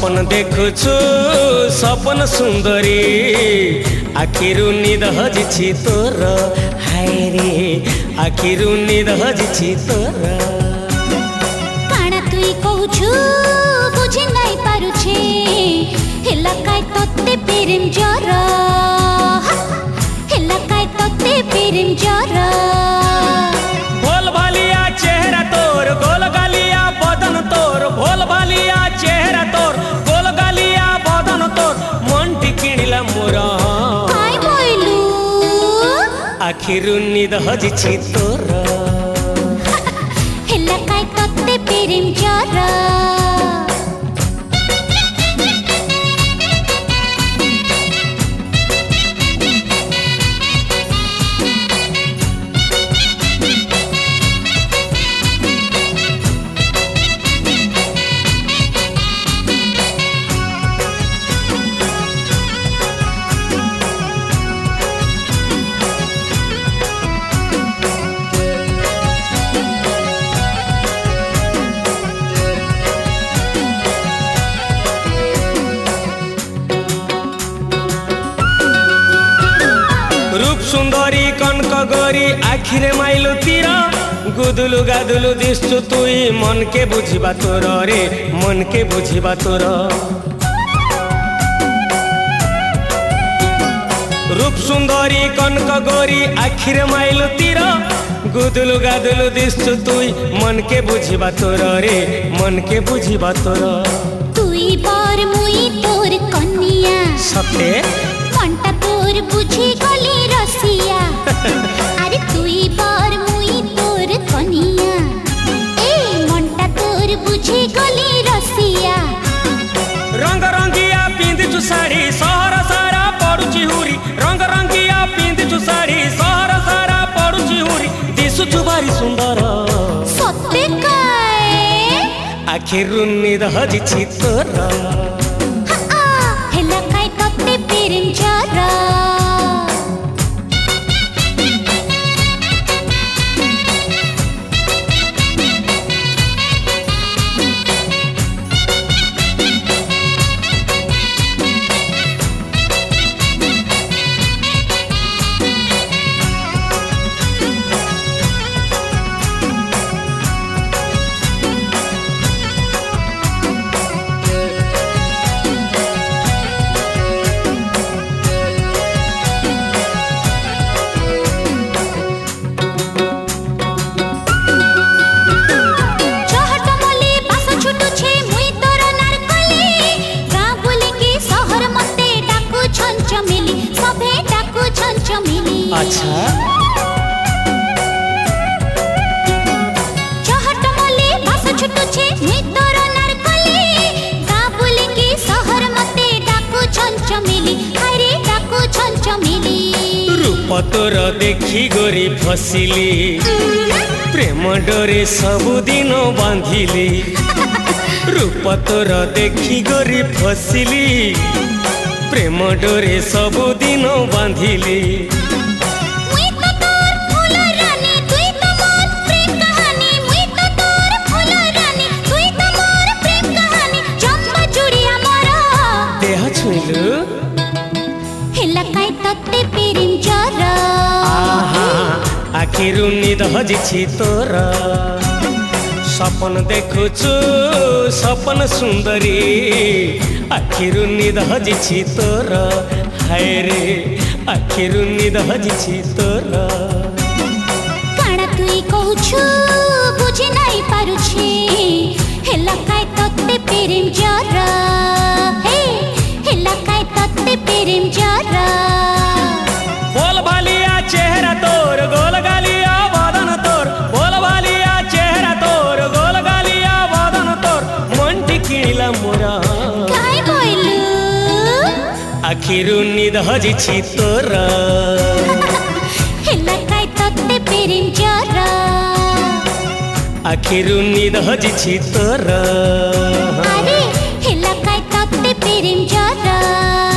सपन देखुछु सपन सुंदरी आखिरु निद हजिछि तोर हाय रे आखिरु निद हजिछि तोर काना तुई कहूछु बुझी नहीं पारुछे हेला काय तोते प्रेम जर हेला काय तोते प्रेम जर भोल भालिया चेहरा तोर गोल गालिया बदन तोर भोल भालिया चेहरा तोर गोल गालिया बदन तोर मन टिकिणिला मोर काय बोइलु आखिरु निद हजिछि तोर हेला काय तोते प्रेम जर सुंदरी कनक गोरी आखिरे माइलु तीर गुदुलु गादुलु दिसु तुई मन के बुझिबा तोर रे मन के बुझिबा तोर रूप सुंदरी कनक गोरी आखिरे माइलु तीर गुदुलु गादुलु दिसु तुई मन के बुझिबा तोर रे मन के बुझिबा तोर तुई पर मुई तोर कन्या सते मनटा तोर बुझी गली रसिया अरे तुई पर मुई तोर कनिया ए मनटा तोर बुझी गली रसिया रंग रंगिया पिंधु साड़ी सहर सारा पड़ुची हुरी रंग रंगिया पिंधु साड़ी सहर सारा पड़ुची हुरी दिसुछु भारी सुंदर सत्य काय आखिरु निद हजिछि तोर हेला काय तोते प्रेम जर अच्छा चहट मले बास छुटु छे मुई तोर नारकली गाबुली की शहर मते डाकू छंचमेली अरे डाकू छंचमेली रूप तोर देखी गोरी फसिली प्रेम डोरे सबु दिन बांधिली रूप तोर देखी गोरी फसिली प्रेम डोरे सबु दिन बांधिली हेला काय तोते प्रेम जर आखिरु निद हजिछि तोर सपन देखुछु सपन सुंदरी आखिरु निद हजिछि तोर हाय रे आखिरु निद हजिछि तोर काना तुई कहूछु बुझी नहीं पारुछे हेला काय तोते प्रेम जर हे हेला काय तोते प्रेम जर बोल भालिया चेहरा तोर गोल गालिया बदन तोर बोल भालिया चेहरा तोर गोल गालिया बदन तोर मन टिकिणिला मोर काय बोइलु आखिरु निद हजिछि तोर हेला काय तोते प्रेम जर आखिरु निद हजिछि तोर अरे हेला काय तोते प्रेम जर